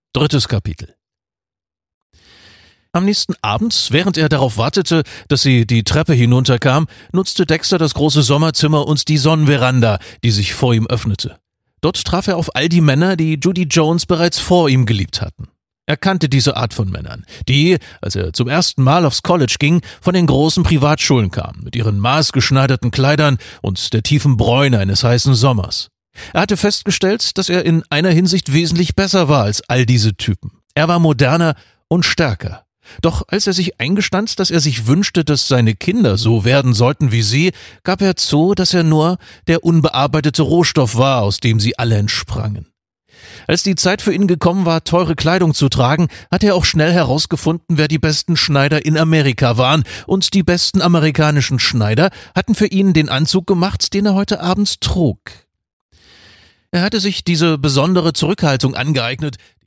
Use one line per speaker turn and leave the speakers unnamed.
3. Kapitel. Am nächsten Abend, während er darauf wartete, dass sie die Treppe hinunterkam, nutzte Dexter das große Sommerzimmer und die Sonnenveranda, die sich vor ihm öffnete. Dort traf er auf all die Männer, die Judy Jones bereits vor ihm geliebt hatten. Er kannte diese Art von Männern, die, als er zum ersten Mal aufs College ging, von den großen Privatschulen kamen, mit ihren maßgeschneiderten Kleidern und der tiefen Bräune eines heißen Sommers. Er hatte festgestellt, dass er in einer Hinsicht wesentlich besser war als all diese Typen. Er war moderner und stärker. Doch als er sich eingestand, dass er sich wünschte, dass seine Kinder so werden sollten wie sie, gab er zu, dass er nur der unbearbeitete Rohstoff war, aus dem sie alle entsprangen. Als die Zeit für ihn gekommen war, teure Kleidung zu tragen, hat er auch schnell herausgefunden, wer die besten Schneider in Amerika waren, und die besten amerikanischen Schneider hatten für ihn den Anzug gemacht, den er heute abends trug. Er hatte sich diese besondere Zurückhaltung angeeignet,